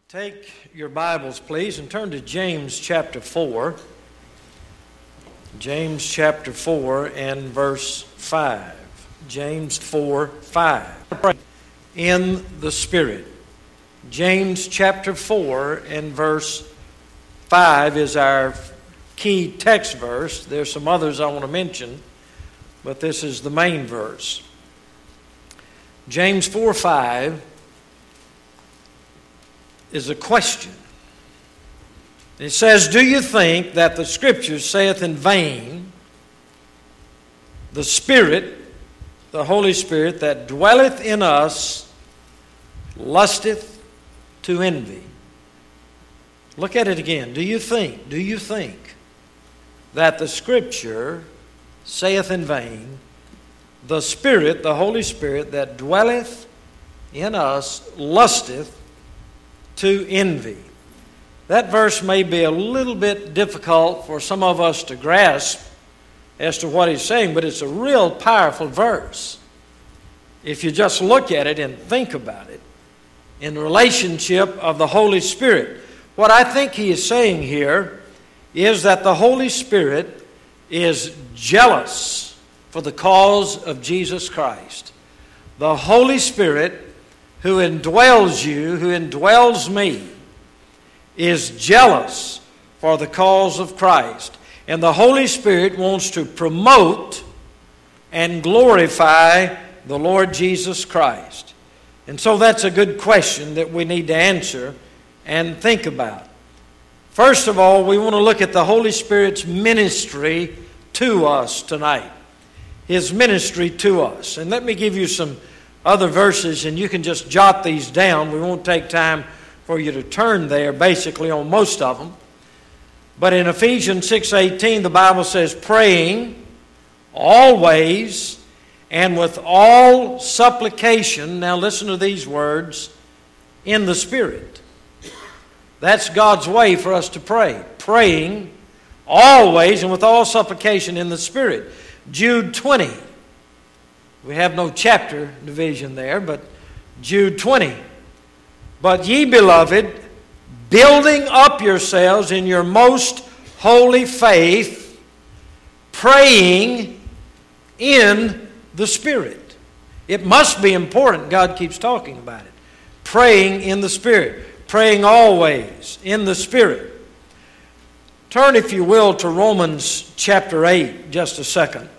Take your Bibles, please, and turn to James chapter 4. James chapter 4 and verse 5. James 4:5. In the Spirit. James chapter 4 and verse 5 is our key text verse. There's some others I want to mention, but this is the main verse. James 4:5 is a question. It says, "Do you think that the Scripture saith in vain, the Spirit, the Holy Spirit that dwelleth in us, lusteth to envy?" Look at it again. Do you think that the Scripture saith in vain, the Spirit, the Holy Spirit that dwelleth in us, lusteth to envy? That verse may be a little bit difficult for some of us to grasp as to what he's saying, but it's a real powerful verse if you just look at it and think about it in the relationship of the Holy Spirit. What I think he is saying here is that the Holy Spirit is jealous for the cause of Jesus Christ. The Holy Spirit who indwells you, who indwells me, is jealous for the cause of Christ. And the Holy Spirit wants to promote and glorify the Lord Jesus Christ. And so that's a good question that we need to answer and think about. First of all, we want to look at the Holy Spirit's ministry to us tonight. His ministry to us. And let me give you some other verses, and you can just jot these down. We won't take time for you to turn there basically on most of them. But in Ephesians 6:18, the Bible says, "Praying always and with all supplication," now listen to these words, "in the Spirit." That's God's way for us to pray. Praying always and with all supplication in the Spirit. Jude 20. We have no chapter division there, but Jude 20. "But ye, beloved, building up yourselves in your most holy faith, praying in the Spirit." It must be important. God keeps talking about it. Praying in the Spirit. Praying always in the Spirit. Turn, if you will, to Romans chapter 8, just a second.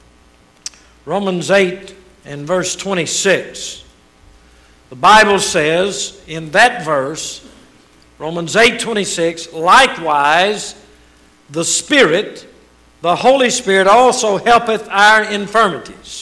Romans 8 and verse 26. The Bible says in that verse, Romans 8:26, "Likewise the Spirit, the Holy Spirit also helpeth our infirmities.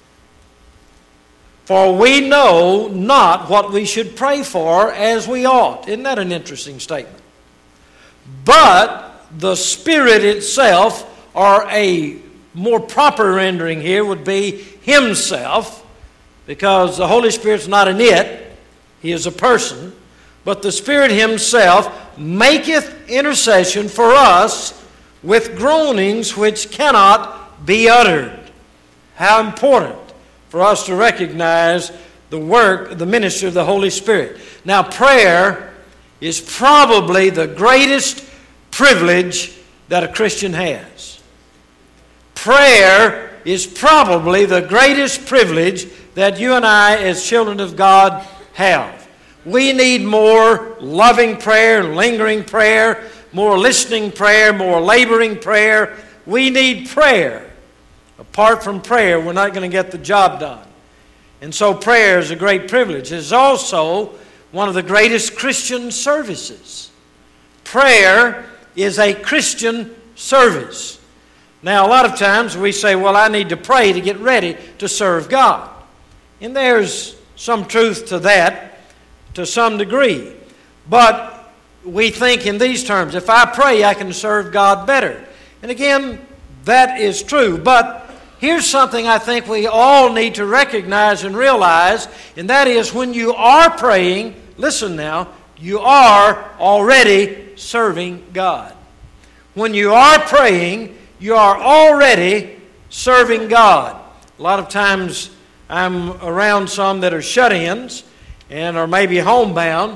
For we know not what we should pray for as we ought." Isn't that an interesting statement? "But the Spirit itself," or a more proper rendering here would be Himself, because the Holy Spirit's not an it, He is a person. "But the Spirit Himself maketh intercession for us with groanings which cannot be uttered." How important for us to recognize the work, the ministry of the Holy Spirit. Now, prayer is probably the greatest privilege that a Christian has. Prayer is probably the greatest privilege that you and I as children of God have. We need more loving prayer, lingering prayer, more listening prayer, more laboring prayer. We need prayer. Apart from prayer, we're not going to get the job done. And so prayer is a great privilege. It is also one of the greatest Christian services. Prayer is a Christian service. Now, a lot of times we say, well, I need to pray to get ready to serve God. And there's some truth to that to some degree. But we think in these terms, if I pray, I can serve God better. And again, that is true. But here's something I think we all need to recognize and realize, and that is when you are praying, listen now, you are already serving God. When you are praying, you are already serving God. A lot of times I'm around some that are shut-ins and are maybe homebound,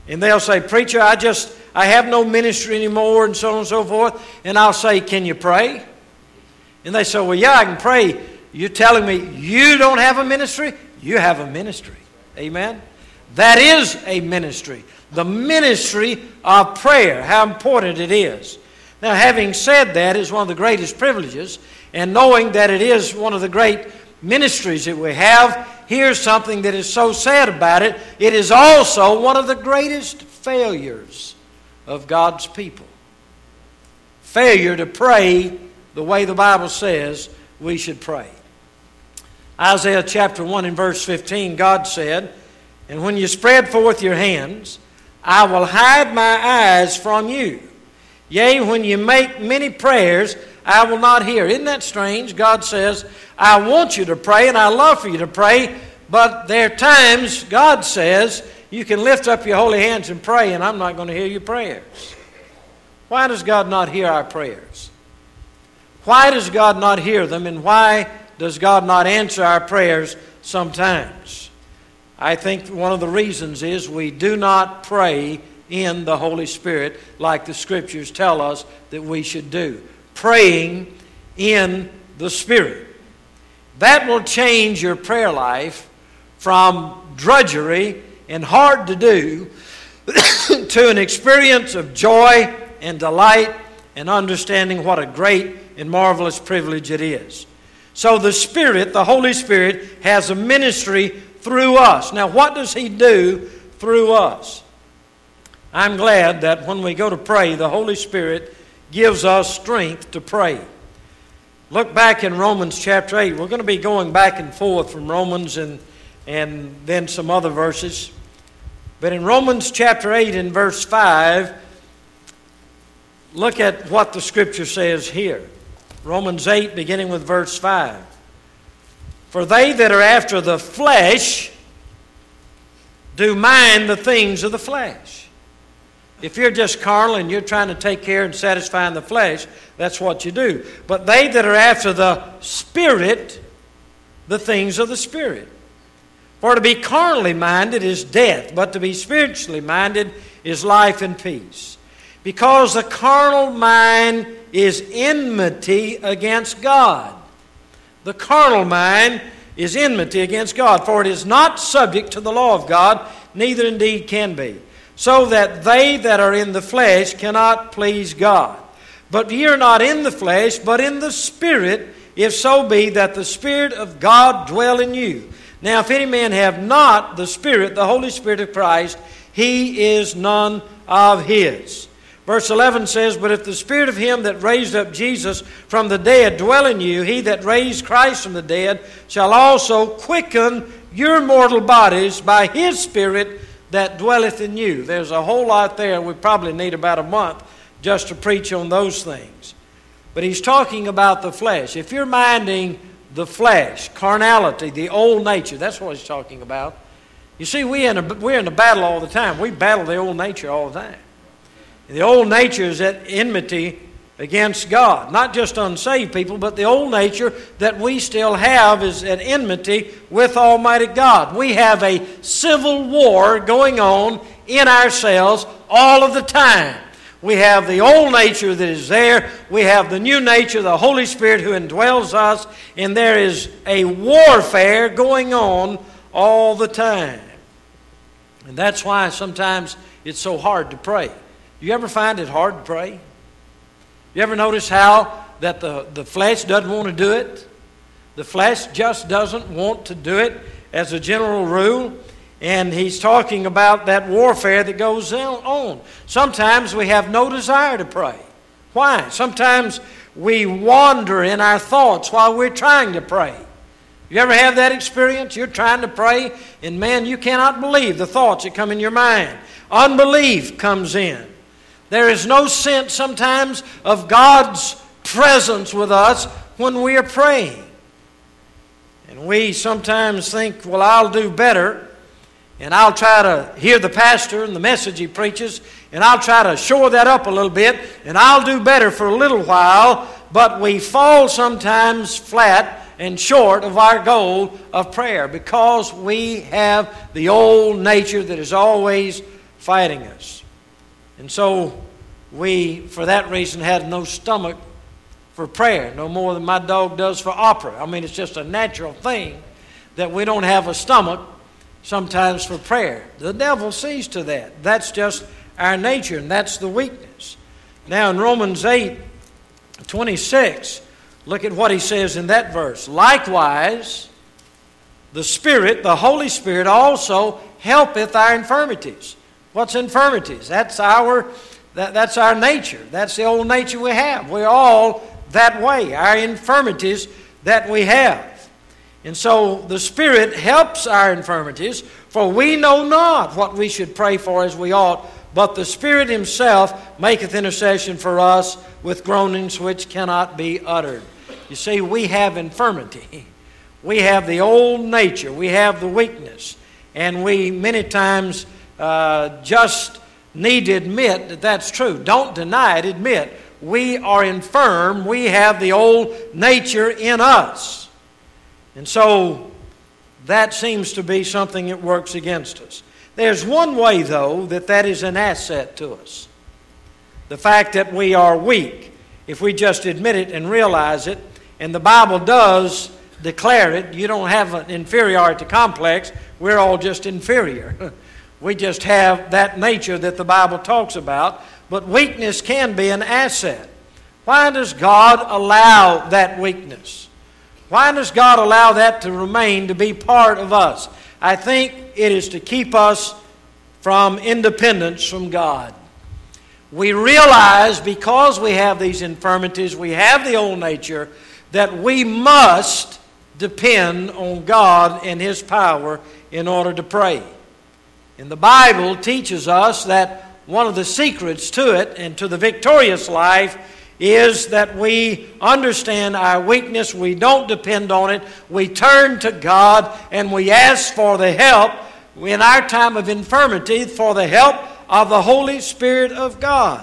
And they'll say, "Preacher, I have no ministry anymore," and so on and so forth. And I'll say, "Can you pray?" And they say, "Well, yeah, I can pray." You're telling me you don't have a ministry? You have a ministry. Amen? That is a ministry. The ministry of prayer, how important it is. Now, having said that is one of the greatest privileges, and knowing that it is one of the great ministries that we have, here's something that is so sad about it. It is also one of the greatest failures of God's people. Failure to pray the way the Bible says we should pray. Isaiah chapter 1 and verse 15, God said, "And when you spread forth your hands, I will hide my eyes from you. Yea, when you make many prayers, I will not hear." Isn't that strange? God says, "I want you to pray and I love for you to pray, but there are times," God says, "you can lift up your holy hands and pray and I'm not going to hear your prayers." Why does God not hear our prayers? Why does God not hear them, and why does God not answer our prayers sometimes? I think one of the reasons is we do not pray in the Holy Spirit like the Scriptures tell us that we should do. Praying in the Spirit. That will change your prayer life from drudgery and hard to do to an experience of joy and delight and understanding what a great and marvelous privilege it is. So the Spirit, the Holy Spirit, has a ministry through us. Now, what does He do through us? I'm glad that when we go to pray, the Holy Spirit gives us strength to pray. Look back in Romans chapter 8. We're going to be going back and forth from Romans and then some other verses. But in Romans chapter 8 and verse 5, look at what the Scripture says here. Romans 8, beginning with verse 5. "For they that are after the flesh do mind the things of the flesh." If you're just carnal and you're trying to take care and satisfy the flesh, that's what you do. "But they that are after the Spirit, the things of the Spirit. For to be carnally minded is death, but to be spiritually minded is life and peace. Because the carnal mind is enmity against God." The carnal mind is enmity against God. "For it is not subject to the law of God, neither indeed can be. So that they that are in the flesh cannot please God. But ye are not in the flesh, but in the Spirit, if so be that the Spirit of God dwell in you. Now if any man have not the Spirit, the Holy Spirit of Christ, he is none of his." Verse 11 says, "But if the Spirit of him that raised up Jesus from the dead dwell in you, he that raised Christ from the dead shall also quicken your mortal bodies by his Spirit that dwelleth in you." There's a whole lot there. We probably need about a month just to preach on those things. But he's talking about the flesh. If you're minding the flesh, carnality, the old nature, that's what he's talking about. You see, we're in a battle all the time. We battle the old nature all the time. The old nature is at enmity against God. Not just unsaved people, but the old nature that we still have is at enmity with Almighty God. We have a civil war going on in ourselves all of the time. We have the old nature that is there. We have the new nature, the Holy Spirit who indwells us. And there is a warfare going on all the time. And that's why sometimes it's so hard to pray. You ever find it hard to pray? You ever notice how that the flesh doesn't want to do it? The flesh just doesn't want to do it as a general rule. And he's talking about that warfare that goes on. Sometimes we have no desire to pray. Why? Sometimes we wander in our thoughts while we're trying to pray. You ever have that experience? You're trying to pray, and man, you cannot believe the thoughts that come in your mind. Unbelief comes in. There is no sense sometimes of God's presence with us when we are praying. And we sometimes think, well, I'll do better, and I'll try to hear the pastor and the message he preaches, and I'll try to shore that up a little bit, and I'll do better for a little while, but we fall sometimes flat and short of our goal of prayer because we have the old nature that is always fighting us. And so we, for that reason, had no stomach for prayer, no more than my dog does for opera. I mean, it's just a natural thing that we don't have a stomach sometimes for prayer. The devil sees to that. That's just our nature, and that's the weakness. Now in Romans 8:26, look at what he says in that verse. Likewise, the Spirit, the Holy Spirit, also helpeth our infirmities. What's infirmities? That's our nature. That's the old nature we have. We're all that way, our infirmities that we have. And so the Spirit helps our infirmities, for we know not what we should pray for as we ought, but the Spirit Himself maketh intercession for us with groanings which cannot be uttered. You see, we have infirmity. We have the old nature. We have the weakness. And we many times just need to admit that that's true. Don't deny it. Admit we are infirm. We have the old nature in us. And so that seems to be something that works against us. There's one way, though, that is an asset to us. The fact that we are weak, if we just admit it and realize it, and the Bible does declare it. You don't have an inferiority complex. We're all just inferior. We just have that nature that the Bible talks about. But weakness can be an asset. Why does God allow that weakness? Why does God allow that to remain, to be part of us? I think it is to keep us from independence from God. We realize because we have these infirmities, we have the old nature, that we must depend on God and His power in order to pray. And the Bible teaches us that one of the secrets to it and to the victorious life is that we understand our weakness, we don't depend on it, we turn to God and we ask for the help in our time of infirmity, for the help of the Holy Spirit of God.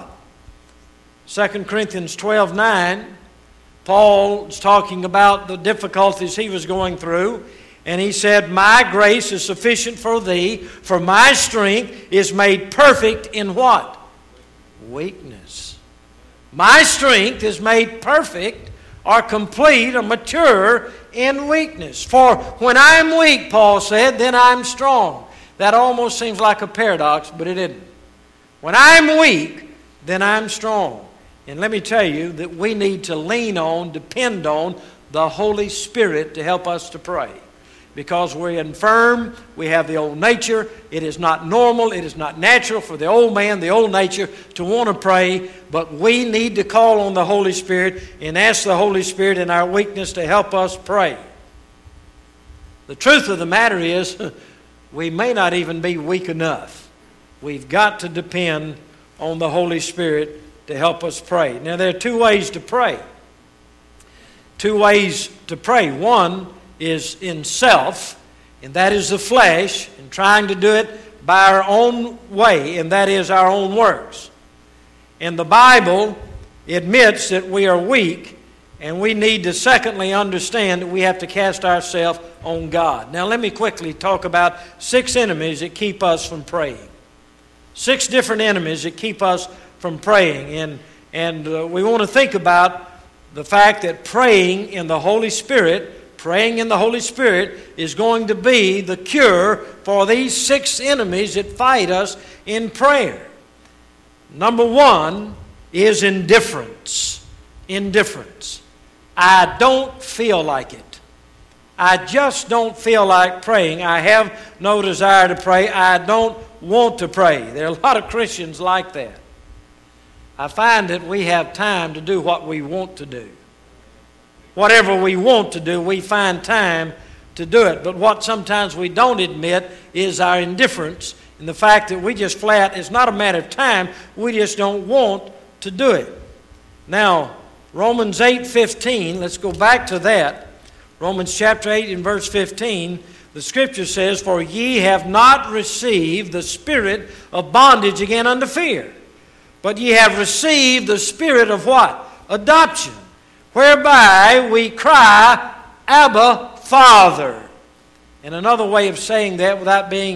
2 Corinthians 12:9, Paul is talking about the difficulties he was going through, and he said, "My grace is sufficient for thee, for my strength is made perfect in" what? Weakness. My strength is made perfect or complete or mature in weakness. For when I am weak, Paul said, then I am strong. That almost seems like a paradox, but it isn't. When I am weak, then I am strong. And let me tell you that we need to lean on, depend on the Holy Spirit to help us to pray. Because we're infirm, we have the old nature. It is not normal, it is not natural for the old man, the old nature, to want to pray. But we need to call on the Holy Spirit and ask the Holy Spirit in our weakness to help us pray. The truth of the matter is, we may not even be weak enough. We've got to depend on the Holy Spirit to help us pray. Now, there are two ways to pray. Two ways to pray. One is in self, and that is the flesh, and trying to do it by our own way, and that is our own works. And the Bible admits that we are weak, and we need to secondly understand that we have to cast ourselves on God. Now let me quickly talk about 6 enemies that keep us from praying. 6 different enemies that keep us from praying. And we want to think about the fact that praying in the Holy Spirit is going to be the cure for these 6 enemies that fight us in prayer. Number 1 is indifference. Indifference. I don't feel like it. I just don't feel like praying. I have no desire to pray. I don't want to pray. There are a lot of Christians like that. I find that we have time to do what we want to do. Whatever we want to do, we find time to do it. But what sometimes we don't admit is our indifference and the fact that we just flat, it's not a matter of time, we just don't want to do it. Now, Romans 8:15, let's go back to that. Romans chapter 8 and verse 15, the Scripture says, "For ye have not received the spirit of bondage again unto fear, but ye have received the spirit of" what? Adoption. "Whereby we cry, Abba, Father." And another way of saying that without being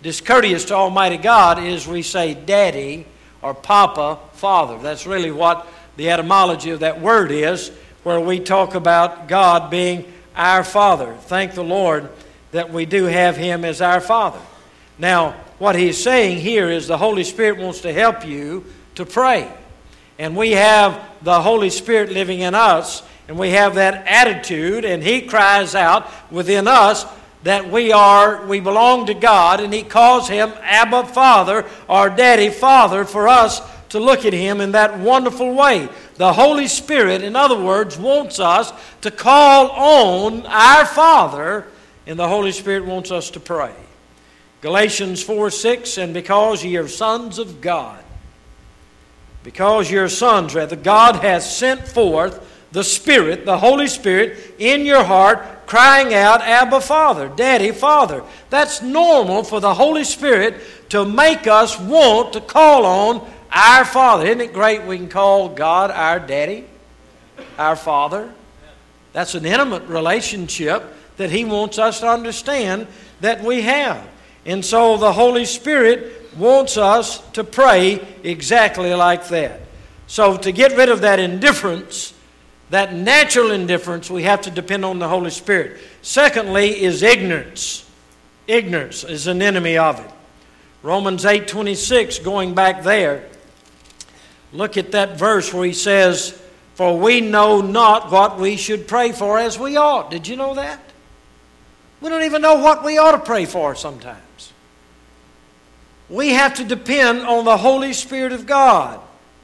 discourteous to Almighty God is we say Daddy or Papa, Father. That's really what the etymology of that word is, where we talk about God being our Father. Thank the Lord that we do have Him as our Father. Now, what he's saying here is the Holy Spirit wants to help you to pray. And we have the Holy Spirit living in us, and we have that attitude, and He cries out within us that we belong to God, and He calls Him Abba Father or Daddy Father for us to look at Him in that wonderful way. The Holy Spirit, in other words, wants us to call on our Father, and the Holy Spirit wants us to pray. Galatians 4:6, and because ye are sons of God, because you're sons, rather, God has sent forth the Spirit, the Holy Spirit, in your heart, crying out, Abba Father, Daddy Father. That's normal for the Holy Spirit to make us want to call on our Father. Isn't it great we can call God our Daddy, our Father? That's an intimate relationship that He wants us to understand that we have. And so the Holy Spirit wants us to pray exactly like that. So to get rid of that indifference, that natural indifference, we have to depend on the Holy Spirit. Secondly is ignorance. Ignorance is an enemy of it. Romans 8:26, going back there, look at that verse where he says, for we know not what we should pray for as we ought. Did you know that? We don't even know what we ought to pray for sometimes. We have to depend on the Holy Spirit of God.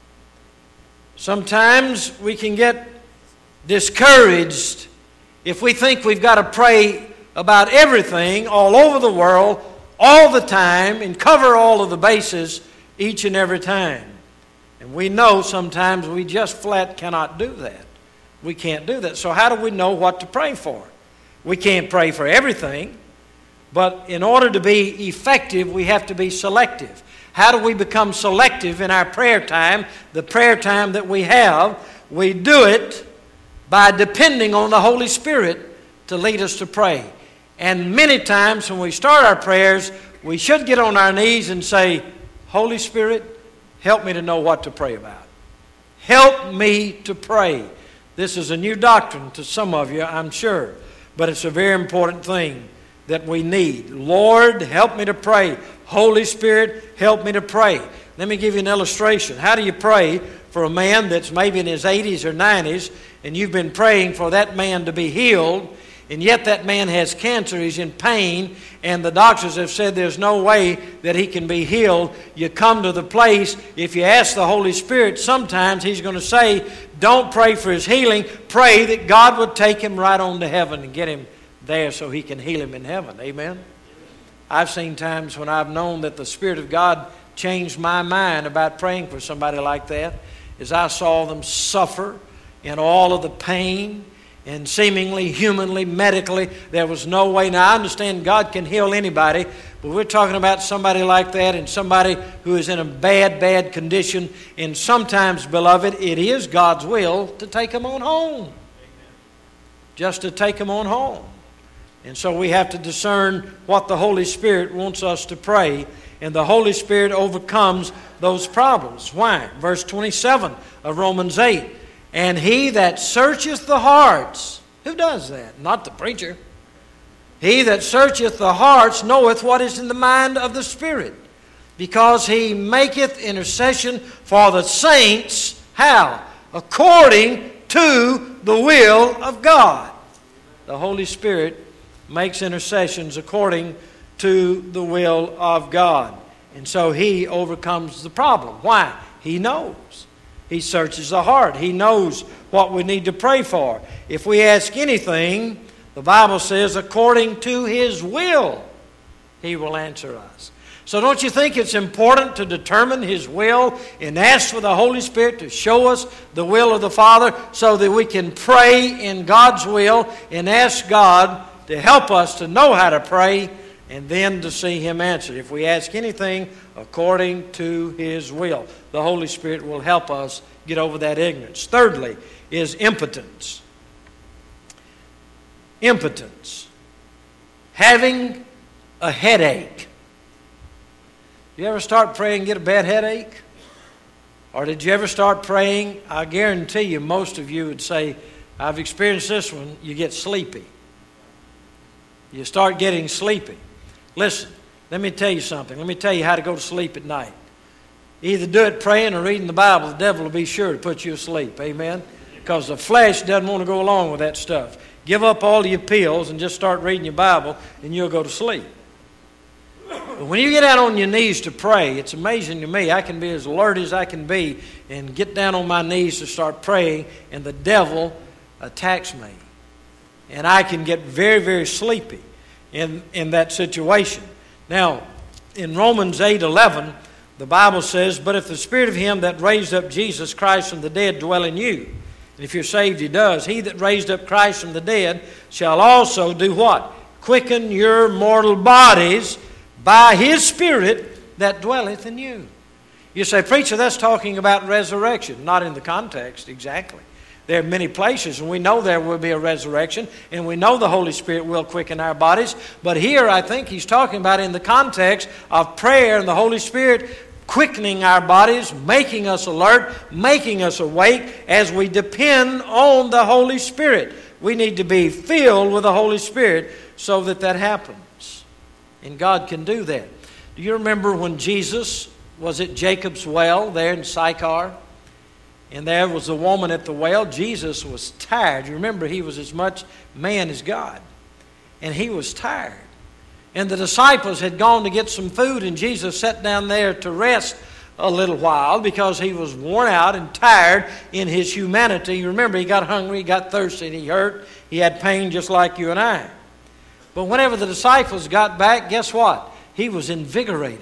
Sometimes we can get discouraged if we think we've got to pray about everything all over the world, all the time, and cover all of the bases each and every time. And we know sometimes we just flat cannot do that. We can't do that. So how do we know what to pray for? We can't pray for everything. But in order to be effective, we have to be selective. How do we become selective in our prayer time, the prayer time that we have? We do it by depending on the Holy Spirit to lead us to pray. And many times when we start our prayers, we should get on our knees and say, Holy Spirit, help me to know what to pray about. Help me to pray. This is a new doctrine to some of you, I'm sure. But it's a very important thing that we need. Lord, help me to pray. Holy Spirit, help me to pray. Let me give you an illustration. How do you pray for a man that's maybe in his 80s or 90s, and you've been praying for that man to be healed, and yet that man has cancer, he's in pain, and the doctors have said there's no way that he can be healed? You come to the place, if you ask the Holy Spirit, sometimes He's going to say, don't pray for his healing, pray that God would take him right on to heaven and get him there so He can heal him in heaven. Amen? I've seen times when I've known that the Spirit of God changed my mind about praying for somebody like that, as I saw them suffer in all of the pain, and seemingly, humanly, medically, there was no way. Now, I understand God can heal anybody, but we're talking about somebody like that, and somebody who is in a bad, bad condition. And sometimes, beloved, it is God's will to take them on home. Just to take them on home. And so we have to discern what the Holy Spirit wants us to pray, and the Holy Spirit overcomes those problems. Why? Verse 27 of Romans 8. And He that searcheth the hearts, who does that? Not the preacher. He that searcheth the hearts knoweth what is in the mind of the Spirit, because He maketh intercession for the saints, how? According to the will of God. The Holy Spirit makes intercessions according to the will of God. And so He overcomes the problem. Why? He knows. He searches the heart. He knows what we need to pray for. If we ask anything, the Bible says, according to His will, He will answer us. So don't you think it's important to determine His will and ask for the Holy Spirit to show us the will of the Father so that we can pray in God's will and ask God to help us to know how to pray and then to see Him answer. If we ask anything according to His will, the Holy Spirit will help us get over that ignorance. Thirdly is impotence. Impotence. Having a headache. You ever start praying and get a bad headache? Or did you ever start praying? I guarantee you most of you would say, I've experienced this one, you get sleepy. You start getting sleepy. Listen, let me tell you something. Let me tell you how to go to sleep at night. Either do it praying or reading the Bible. The devil will be sure to put you asleep. Amen? Because the flesh doesn't want to go along with that stuff. Give up all your pills and just start reading your Bible and you'll go to sleep. But when you get out on your knees to pray, it's amazing to me. I can be as alert as I can be and get down on my knees to start praying, and the devil attacks me. And I can get very, very sleepy in that situation. Now, in Romans 8:11, the Bible says, but if the Spirit of Him that raised up Jesus Christ from the dead dwell in you, and if you're saved, He does, He that raised up Christ from the dead shall also do what? Quicken your mortal bodies by His Spirit that dwelleth in you. You say, preacher, that's talking about resurrection. Not in the context, exactly. There are many places, and we know there will be a resurrection, and we know the Holy Spirit will quicken our bodies. But here, I think he's talking about in the context of prayer and the Holy Spirit quickening our bodies, making us alert, making us awake as we depend on the Holy Spirit. We need to be filled with the Holy Spirit so that happens. And God can do that. Do you remember when Jesus was at Jacob's well there in Sychar? And there was a woman at the well. Jesus was tired. You remember, He was as much man as God. And He was tired. And the disciples had gone to get some food, and Jesus sat down there to rest a little while because He was worn out and tired in His humanity. You remember, He got hungry, He got thirsty, He hurt, He had pain just like you and I. But whenever the disciples got back, guess what? He was invigorated.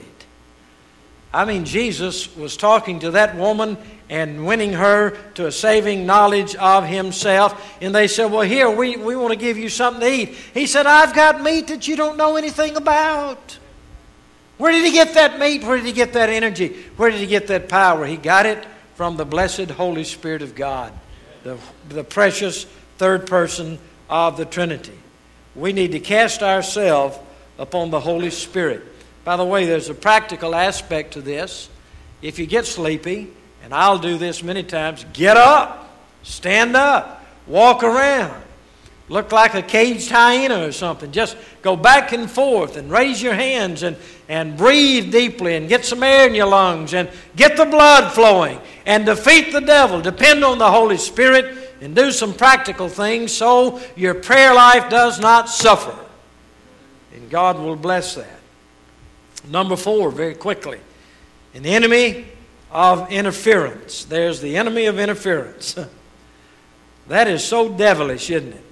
I mean, Jesus was talking to that woman and winning her to a saving knowledge of Himself. And they said, well, here, we want to give you something to eat. He said, I've got meat that you don't know anything about. Where did He get that meat? Where did He get that energy? Where did He get that power? He got it from the blessed Holy Spirit of God, the precious third person of the Trinity. We need to cast ourselves upon the Holy Spirit. By the way, there's a practical aspect to this. If you get sleepy, and I'll do this many times, get up, stand up, walk around. Look like a caged hyena or something. Just go back and forth and raise your hands and breathe deeply and get some air in your lungs and get the blood flowing and defeat the devil. Depend on the Holy Spirit and do some practical things so your prayer life does not suffer. And God will bless that. Number 4, very quickly. An enemy of interference. There's the enemy of interference. That is so devilish, isn't it?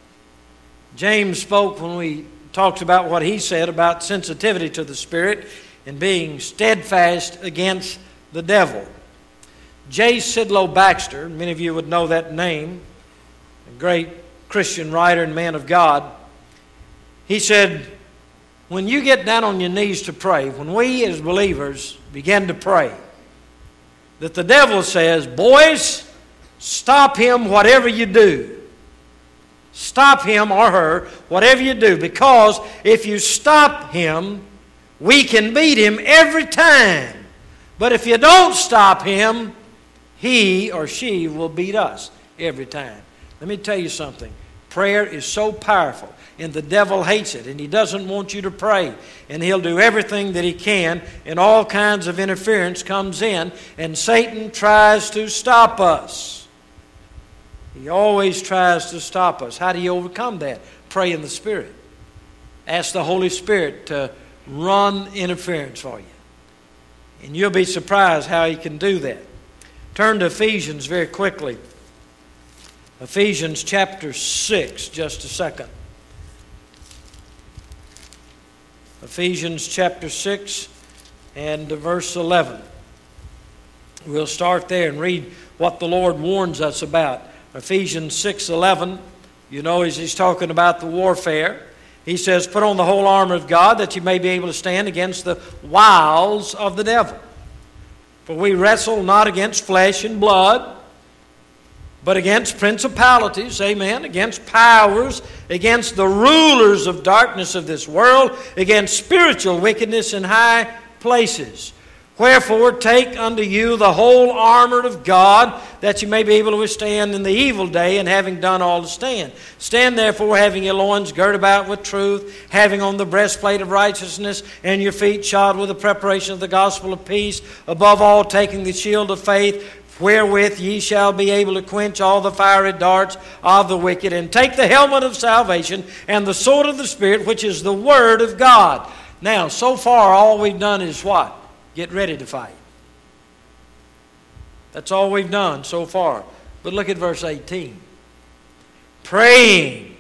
James spoke when we talked about what he said about sensitivity to the Spirit and being steadfast against the devil. J. Sidlow Baxter, many of you would know that name, a great Christian writer and man of God. He said, when you get down on your knees to pray, when we as believers begin to pray, that the devil says, boys, stop him whatever you do. Stop him or her, whatever you do, because if you stop him, we can beat him every time. But if you don't stop him, he or she will beat us every time. Let me tell you something. Prayer is so powerful, and the devil hates it, and he doesn't want you to pray. And he'll do everything that he can, and all kinds of interference comes in, and Satan tries to stop us. He always tries to stop us. How do you overcome that? Pray in the Spirit. Ask the Holy Spirit to run interference for you. And you'll be surprised how He can do that. Turn to Ephesians very quickly. Ephesians chapter 6, just a second. Ephesians chapter 6 and verse 11. We'll start there and read what the Lord warns us about. Ephesians 6:11, you know, as he's talking about the warfare. He says, put on the whole armor of God that you may be able to stand against the wiles of the devil. For we wrestle not against flesh and blood, but against principalities, amen, against powers, against the rulers of darkness of this world, against spiritual wickedness in high places. Wherefore, take unto you the whole armor of God, that you may be able to withstand in the evil day, and having done all to stand. Stand therefore, having your loins girt about with truth, having on the breastplate of righteousness, and your feet shod with the preparation of the gospel of peace. Above all, taking the shield of faith, wherewith ye shall be able to quench all the fiery darts of the wicked. And take the helmet of salvation, and the sword of the Spirit, which is the word of God. Now, so far, all we've done is what? Get ready to fight. That's all we've done so far. But look at verse 18. Praying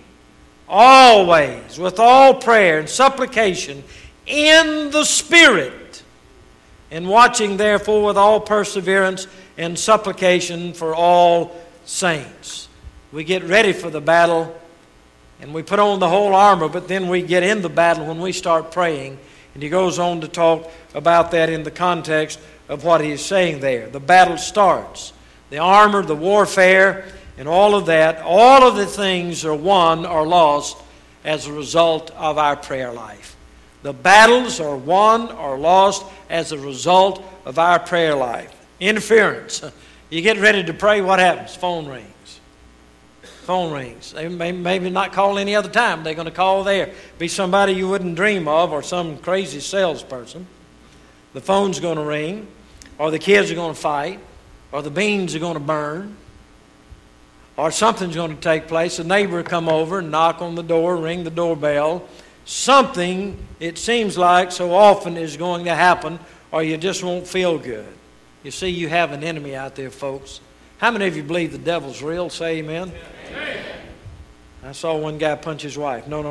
always with all prayer and supplication in the Spirit, and watching therefore with all perseverance and supplication for all saints. We get ready for the battle and we put on the whole armor, but then we get in the battle when we start praying. And he goes on to talk about that in the context of what he is saying there. The battle starts. The armor, the warfare, and all of that, all of the things are won or lost as a result of our prayer life. The battles are won or lost as a result of our prayer life. Interference. You get ready to pray, what happens? Phone rings. Phone rings. They may maybe not call any other time. They're going to call there. Be somebody you wouldn't dream of, or some crazy salesperson. The phone's going to ring, or the kids are going to fight, or the beans are going to burn, or something's going to take place. A neighbor will come over and knock on the door, ring the doorbell. Something, it seems like, so often is going to happen, or you just won't feel good. You see, you have an enemy out there, folks. How many of you believe the devil's real? Say amen. Amen. I saw one guy punch his wife. No.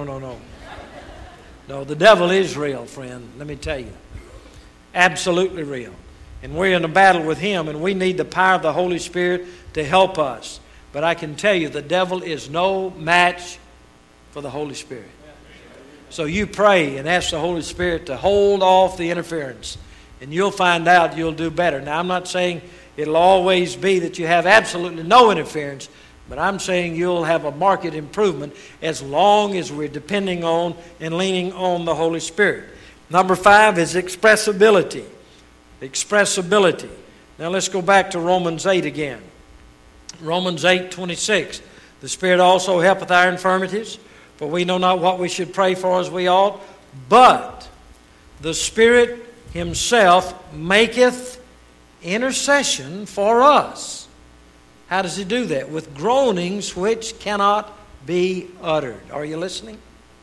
No, the devil is real, friend. Let me tell you. Absolutely real. And we're in a battle with him, and we need the power of the Holy Spirit to help us. But I can tell you, the devil is no match for the Holy Spirit. So you pray and ask the Holy Spirit to hold off the interference, and you'll find out you'll do better. Now, I'm not saying it'll always be that you have absolutely no interference, but I'm saying you'll have a marked improvement as long as we're depending on and leaning on the Holy Spirit. Number 5 is expressibility. Expressibility. Now let's go back to Romans 8 again. Romans 8:26. The Spirit also helpeth our infirmities, for we know not what we should pray for as we ought, but the Spirit Himself maketh intercession for us. How does He do that? With groanings which cannot be uttered. Are you listening?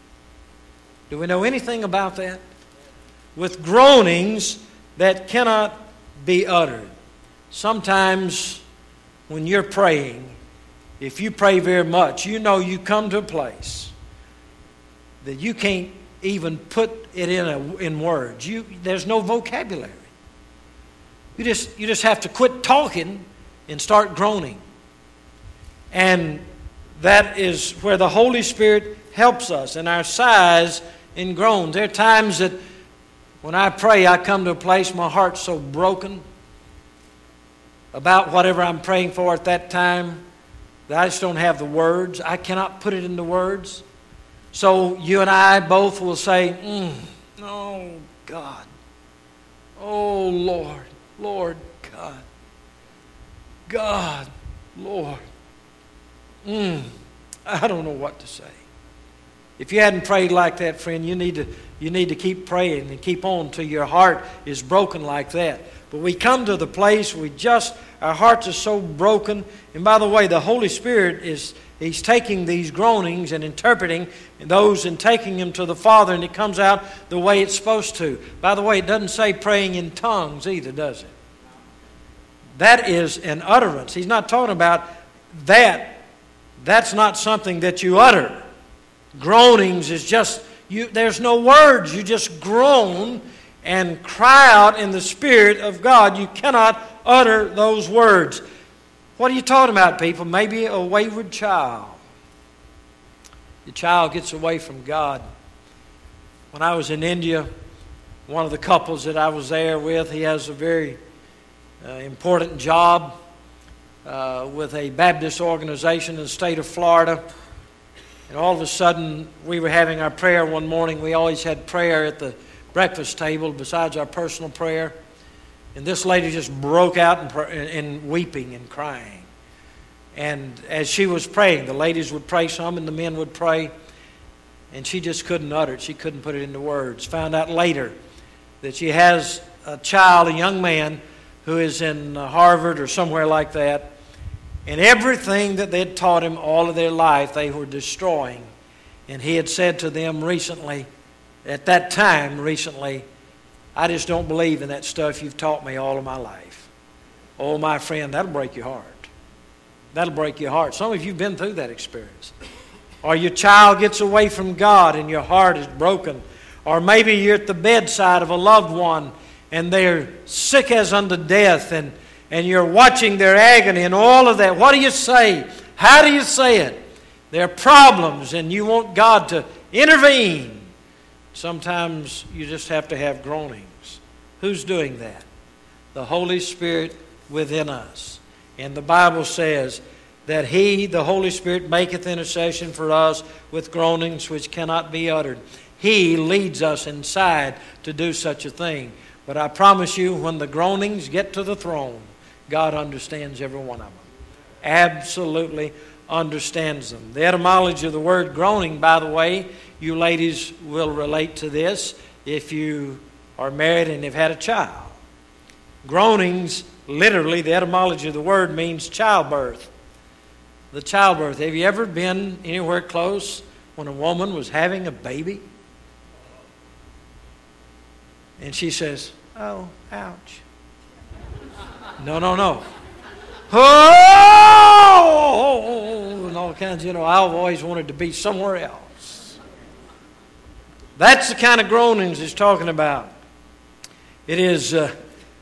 Do we know anything about that? With groanings that cannot be uttered. Sometimes when you're praying, if you pray very much, you know you come to a place that you can't even put it in words. There's no vocabulary. You just have to quit talking and start groaning. And that is where the Holy Spirit helps us in our sighs and groans. There are times that when I pray, I come to a place my heart's so broken about whatever I'm praying for at that time that I just don't have the words. I cannot put it into words. So you and I both will say, oh God, oh Lord, Lord God, God, Lord. I don't know what to say. If you hadn't prayed like that, friend, you need to keep praying and keep on till your heart is broken like that. But we come to the place our hearts are so broken. And by the way, the Holy Spirit He's taking these groanings and interpreting those and taking them to the Father, and it comes out the way it's supposed to. By the way, it doesn't say praying in tongues either, does it? That is an utterance. He's not talking about that. That's not something that you utter. Groanings is just, there's no words. You just groan and cry out in the Spirit of God. You cannot utter those words. What are you talking about, people? Maybe a wayward child. The child gets away from God. When I was in India, one of the couples that I was there with, he has a very important job with a Baptist organization in the state of Florida. And all of a sudden, we were having our prayer one morning. We always had prayer breakfast table besides our personal prayer. And this lady just broke out in weeping and crying. And as she was praying, the ladies would pray some and the men would pray. And she just couldn't utter it. She couldn't put it into words. Found out later that she has a child, a young man, who is in Harvard or somewhere like that. And everything that they'd taught him all of their life, they were destroying. And he had said to them recently, at that time recently, I just don't believe in that stuff you've taught me all of my life. Oh, my friend, that'll break your heart. That'll break your heart. Some of you have been through that experience. Or your child gets away from God and your heart is broken. Or maybe you're at the bedside of a loved one and they're sick as unto death and you're watching their agony and all of that. What do you say? How do you say it? There are problems and you want God to intervene. Sometimes you just have to have groanings. Who's doing that? The Holy Spirit within us. And the Bible says that He, the Holy Spirit, maketh intercession for us with groanings which cannot be uttered. He leads us inside to do such a thing. But I promise you, when the groanings get to the throne, God understands every one of them. Absolutely understands them. The etymology of the word groaning, by the way, you ladies will relate to this if you are married and have had a child. Groanings, literally, the etymology of the word means childbirth. The childbirth. Have you ever been anywhere close when a woman was having a baby? And she says, oh, ouch. No. Oh, and all kinds, I've always wanted to be somewhere else. That's the kind of groanings he's talking about. It is a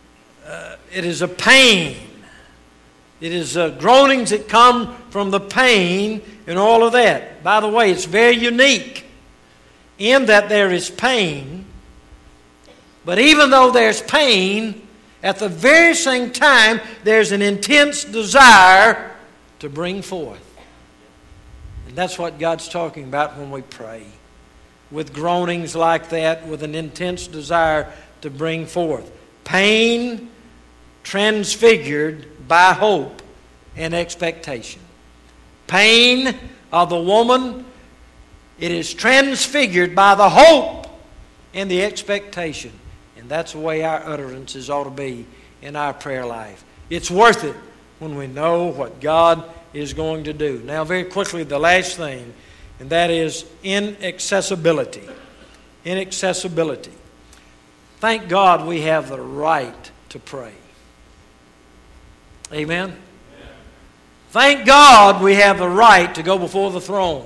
pain. It is groanings that come from the pain and all of that. By the way, it's very unique in that there is pain. But even though there's pain, at the very same time, there's an intense desire to bring forth. And that's what God's talking about when we pray. With groanings like that, with an intense desire to bring forth. Pain transfigured by hope and expectation. Pain of the woman, it is transfigured by the hope and the expectation. And that's the way our utterances ought to be in our prayer life. It's worth it when we know what God is going to do. Now, very quickly, the last thing, and that is inaccessibility. Inaccessibility. Thank God we have the right to pray. Amen? Amen? Thank God we have the right to go before the throne.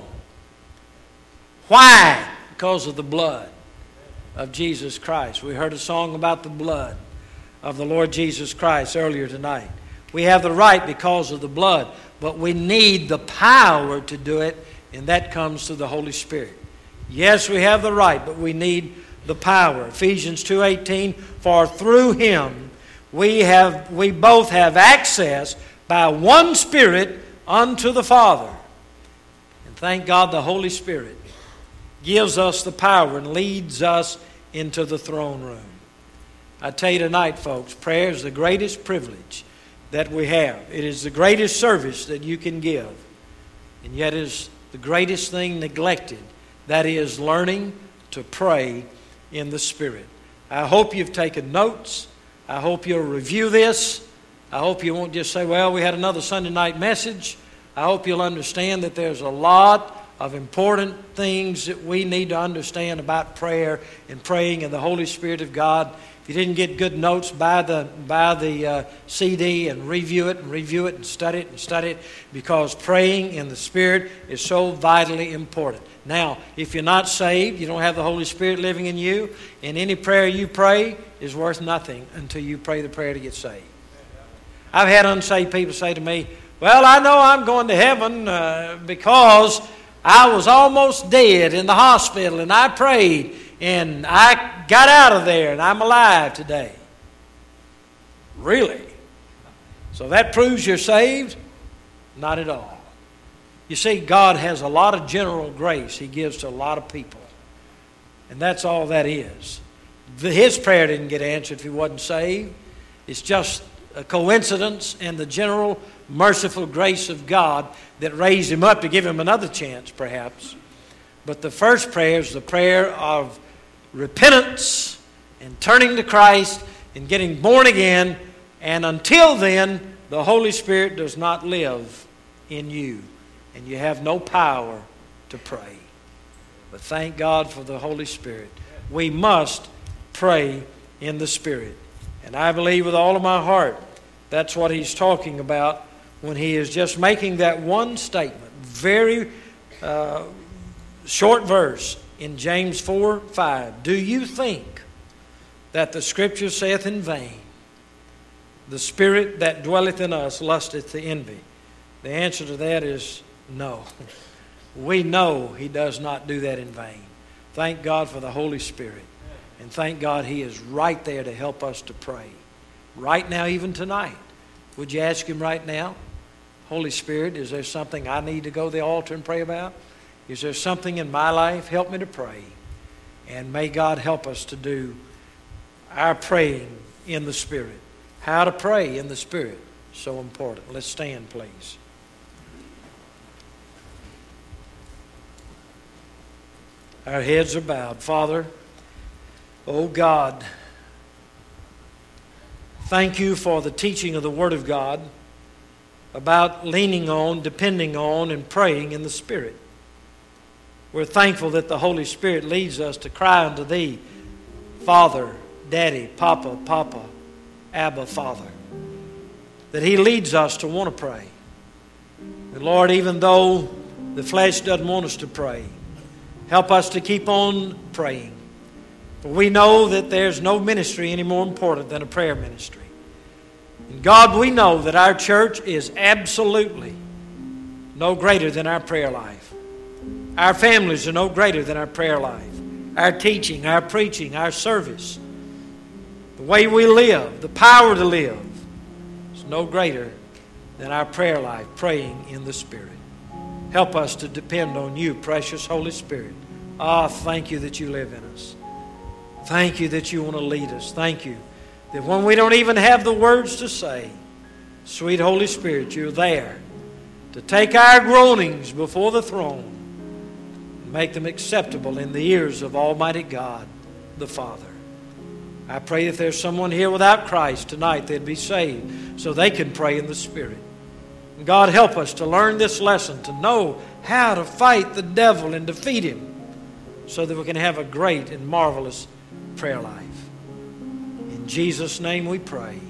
Why? Because of the blood of Jesus Christ. We heard a song about the blood of the Lord Jesus Christ earlier tonight. We have the right because of the blood, but we need the power to do it, and that comes through the Holy Spirit. Yes, we have the right, but we need the power. Ephesians 2:18, for through Him we both have access by one Spirit unto the Father. And thank God the Holy Spirit gives us the power and leads us into the throne room. I tell you tonight, folks, prayer is the greatest privilege that we have. It is the greatest service that you can give. And yet it is the greatest thing neglected. That is learning to pray in the Spirit. I hope you've taken notes. I hope you'll review this. I hope you won't just say, well, we had another Sunday night message. I hope you'll understand that there's a lot of important things that we need to understand about prayer and praying in the Holy Spirit of God. If you didn't get good notes, buy the CD and review it and study it, because praying in the Spirit is so vitally important. Now, if you're not saved, you don't have the Holy Spirit living in you, and any prayer you pray is worth nothing until you pray the prayer to get saved. I've had unsaved people say to me, well, I know I'm going to heaven because I was almost dead in the hospital and I prayed and I got out of there and I'm alive today. Really? So that proves you're saved? Not at all. You see, God has a lot of general grace He gives to a lot of people. And that's all that is. His prayer didn't get answered if he wasn't saved. It's just a coincidence and the general merciful grace of God that raised him up to give him another chance, perhaps. But the first prayer is the prayer of repentance and turning to Christ and getting born again. And until then, the Holy Spirit does not live in you, and you have no power to pray. But thank God for the Holy Spirit. We must pray in the Spirit. And I believe with all of my heart that's what he's talking about when he is just making that one statement. Very short verse in James 4:5. Do you think that the Scripture saith in vain, the Spirit that dwelleth in us lusteth to envy? The answer to that is no. We know he does not do that in vain. Thank God for the Holy Spirit. And thank God he is right there to help us to pray. Right now, even tonight. Would you ask him right now? Holy Spirit, is there something I need to go to the altar and pray about? Is there something in my life? Help me to pray. And may God help us to do our praying in the Spirit. How to pray in the Spirit. So important. Let's stand, please. Our heads are bowed. Father, oh God, thank you for the teaching of the Word of God about leaning on, depending on, and praying in the Spirit. We're thankful that the Holy Spirit leads us to cry unto Thee, Father, Daddy, Papa, Papa, Abba, Father. That He leads us to want to pray. And Lord, even though the flesh doesn't want us to pray, help us to keep on praying. For we know that there's no ministry any more important than a prayer ministry. And God, we know that our church is absolutely no greater than our prayer life. Our families are no greater than our prayer life. Our teaching, our preaching, our service, the way we live, the power to live is no greater than our prayer life, praying in the Spirit. Help us to depend on you, precious Holy Spirit. Thank you that you live in us. Thank you that you want to lead us. Thank you that when we don't even have the words to say, sweet Holy Spirit, you're there to take our groanings before the throne and make them acceptable in the ears of Almighty God, the Father. I pray that there's someone here without Christ tonight, they'd be saved so they can pray in the Spirit. And God, help us to learn this lesson, to know how to fight the devil and defeat him so that we can have a great and marvelous prayer life. In Jesus' name we pray.